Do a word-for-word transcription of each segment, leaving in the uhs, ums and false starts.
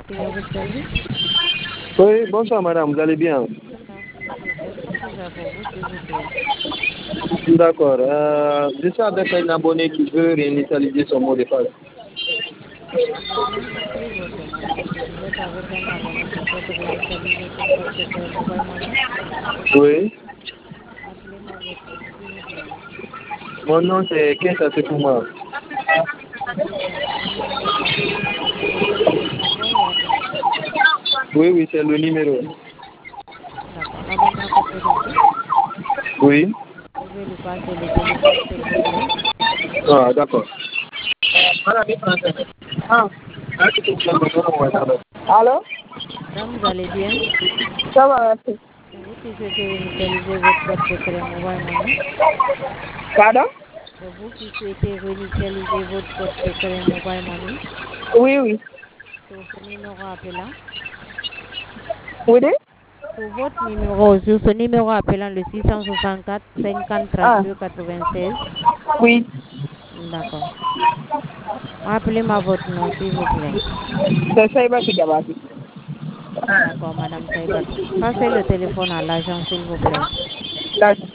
Quel est votre service? Oui, bonsoir madame, vous allez bien? Merci, monsieur. Qu'est-ce qu'on peut faire pour vous, s'il vous plaît? D'accord. Euh, je suis avec un abonné qui veut réinitialiser son mot de passe. S'il vous plaît, appelez votre nom, monsieur. Vous êtes avec un abonné qui souhaite réinitialiser son code secret Mobile Money? Oui. Appelez-moi votre nom, s'il vous plaît. Mon nom c'est Kenta Sekouma. C'est ça. Le numéro s'affiche sur lequel vous êtes membre ou abonné? Oui, oui, c'est le numéro. D'accord. L'abonné a compris le prix? Oui. Vous pouvez lui passer le téléphone, s'il vous plaît. Ah, d'accord. Ah. Allô? Madame, vous allez bien? Ça va, merci. C'est vous qui souhaitez réinitialiser votre code secret Mobile Money? Pardon? C'est vous qui souhaitez réinitialiser votre code secret Mobile Money Oui, oui. sur ce numéro appelant? Vous dites? Sur votre numéro, sur ce numéro appelant le six cent soixante-quatre cinquante Ah, trente-deux quatre-vingt-seize. oui. D'accord. Rappelez-moi votre nom, s'il vous plaît. C'est Saïba Sigabati. D'accord, Madame Saïbatou. Passez le téléphone à l'agent, s'il vous plaît. D'accord.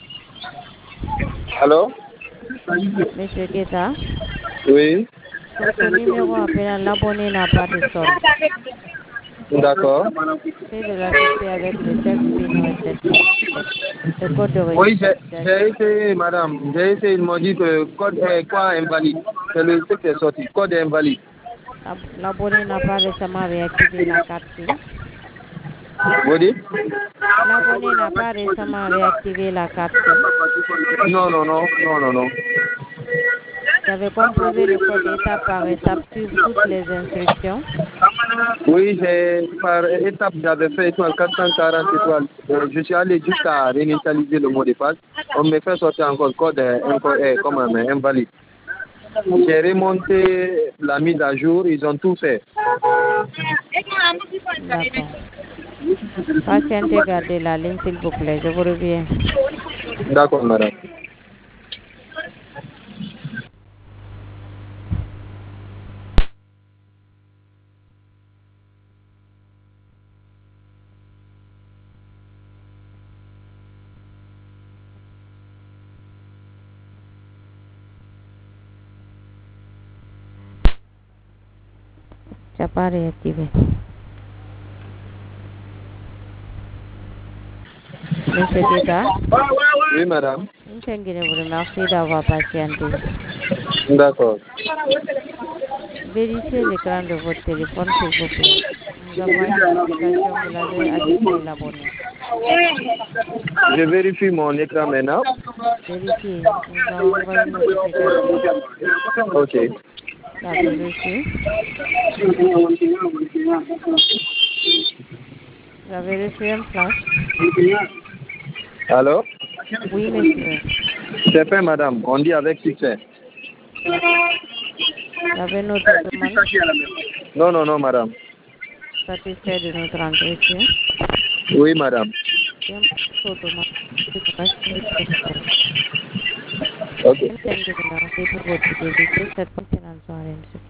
Allô? Monsieur Keta, Oui. sur ce numéro appelant, l'abonné n'a pas de solde. D'accord. Essayez de l'assister avec le text PIN reset, le code de Oui, j'ai j'ai réinitialisation. essayé, madame. J'ai essayé, ils m'ont dit que le code est quoi invalide. C'est le ce qui est sorti. Code est invalide. L'ab- L'abonné n'a pas récemment réactivé la carte SIM. Vous dites? L'abonné n'a pas récemment réactivé la carte SIM. Non, non, non, non, non, non. Vous avez composé le code étape par étape, suivre toutes les instructions. Oui, j'ai par étape, j'avais fait étoile quatre cent quarante étoiles. Euh, je suis allé jusqu'à réinitialiser le mot de passe. On me fait sortir encore le code euh, encore, euh, comment, mais invalide. J'ai remonté la mise à jour, ils ont tout fait. D'accord. Patientez, gardez la ligne, s'il vous plaît. Je vous reviens. D'accord, madame. Ça n'a pas réactivé. Monsieur Keta, Oui, madame. je vous remercie d'avoir patienté. D'accord. Vérifiez l'écran de votre téléphone, s'il vous plaît. Nous avons une notification, vous l'avez ajouté à l'abonné. Je vérifie mon écran maintenant. Vérifiez, nous avons envoyé une notification. Ok. Vous avez reçu? Vous avez reçu un flash? Alors? Oui, monsieur. C'est fait, madame. On dit avec succès. D'accord. Vous avez notre demande? Non, non, non, madame. Satisfait de notre entretien? Oui, madame. Bien, automatique. Ok. Merci pour votre fidélité. Cette excellente soirée, monsieur.